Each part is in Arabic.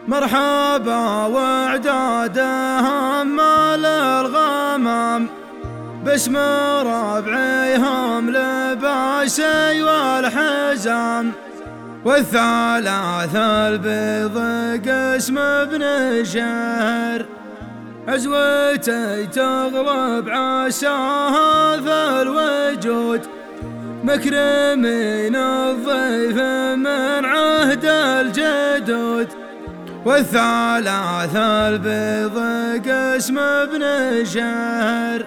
مرحبا وعدادهم مال الغمام، باسم ربعهم لباسي والحزام، والثلاث البيض قسم ابن شهر، عزوتي تغلب عساها في الوجود، مكرمين الضيف من عهد الجدود، والثلاث البيض قسم ابن شهر.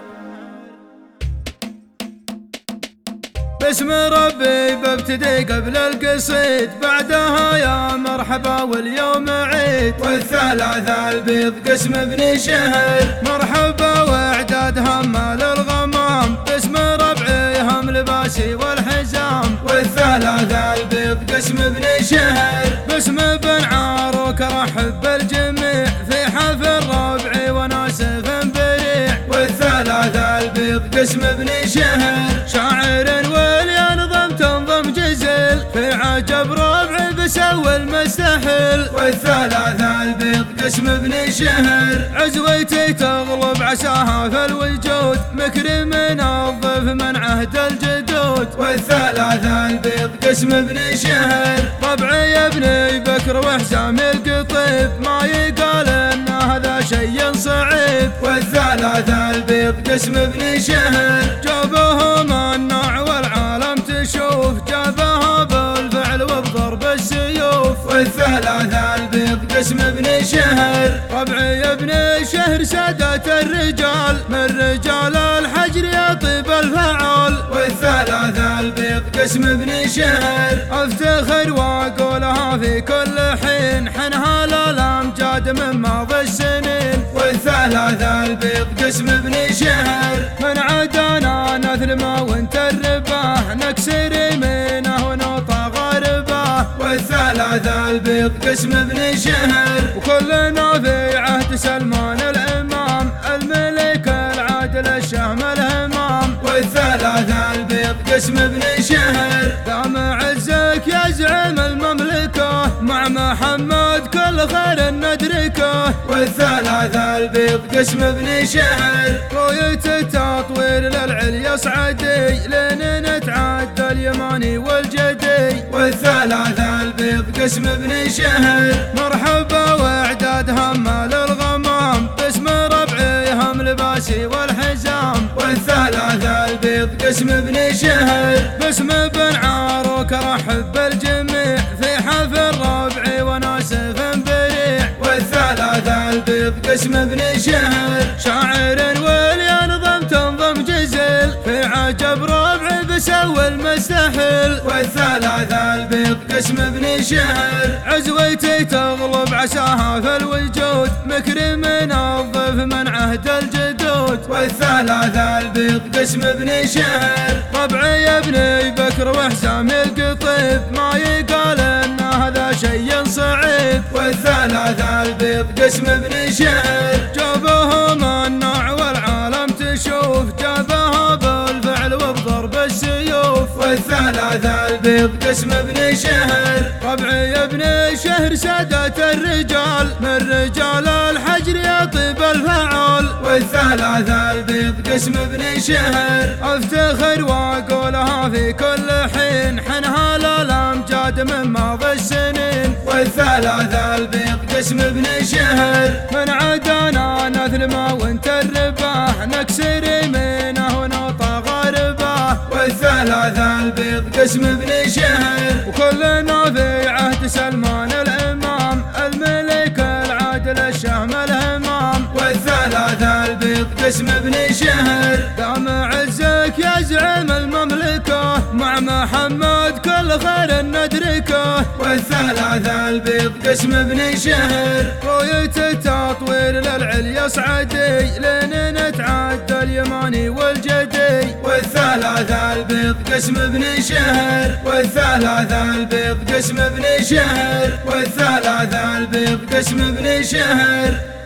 باسم ربي ببتدي قبل القصيد، بعدها يا مرحبا واليوم عيد، والثلاث البيض قسم ابن شهر، مرحبا واعدادهم مال الغمام، باسم ربعهم لباسي والحزام، والثلاث البيض قسم ابن شهر، باسم بن عاروك رحب بالجميع، في حفل ربعي وناسف بريع، والثلاث البيض قسم ابن شهر، شاعر تنظم جزل، في عجب ربعي بسوى المستحيل، والثلاث البيض قسم ابن شهر، عزوتي تغلب عساها في الوجود، مكرمين الضيف من عهد الجدود، والثلاث البيض قسم ابن شهر، ربعي ابن بكر وحسام القطيب، ما يقال ان هذا شيء صعيب، والثلاث البيض قسم ابن شهر، جابهم النوع والعالم تشوف، جابها بالفعل وبضرب السيوف، والثلاث البيض قسم ابن شهر، ربعي ابن شهر سادة الرجال، من رجال الحجر يطيب الفعال، والثلاث البيض قسم ابن شهر، افتخر واقولها في كل حين، حنها للامجاد من ماضي السنين، والثلاث البيض قسم ابن شهر، من عدانا نثلمه وانت الرباه، نكسر يمينه ونوطى غرباه، والثلاث البيض قسم ابن شهر، وكلنا في عهد سلمان الامام، الملك العادل الشهم الهمام، والثلاث البيض قسم ابن شهر، دام عزك يا زعيم المملكه، مع محمد كل خير ندركه، والثلاث البيض قسم ابن شهر، رؤية التطوير للعليا صعدي، لين نتعدى اليماني والجدي، والثلاث البيض قسم ابن شهر، مرحبا واعدادهم مال الغمام، باسم ربعيهم لباسي والحزام، والثلاث البيض قسم ابن شهر، باسم بن عاروك رحب بالجميع، في حفل ربعي وناسف بريع، والثلاث البيض قسم ابن شهر، شاعر تنظم جزل، في عجب ربعي بسوى المستحيل، والثلاث البيض قسم ابن شهر، عزوتي تغلب عساها في الوجود، مكرمين الضيف من عهد الجدود، والثلاث البيض قسم ابن شهر، ربعي ابن بكر وحسام القطيب، ما يقال ان هذا شيء صعيب، والثلاث البيض قسم ابن شهر، جابهم النوع والعالم تشوف، جابها بالفعل وبضرب السيوف، والثلاث البيض قسم ابن شهر، ربعي ابن شهر سادة الرجال، من رجال الحجر يطيب الفعال، والثلاث البيض قسم ابن شهر، افتخر واقولها في كل حين، حنها للامجاد من ماضي السنين، والثلاث البيض قسم ابن شهر، من عدانا نثلمه وانت الرباه، نكسر يمينه ونوطى غرباه، والثلاث البيض قسم ابن شهر، وكلنا في عهد سلمان الامام، الملك العادل الشهم الهمام، والثلاث البيض قسم ابن شهر، دام عزك يا زعيم المملكه، مع محمد كل خير ندركه، والثلاث البيض قسم ابن شهر، رؤية التطوير للعليا صعدي، لين نتعدى اليماني والجدي، والثلاث البيض قسم ابن شهر، والثلاث البيض قسم ابن شهر، والثلاث البيض قسم ابن شهر.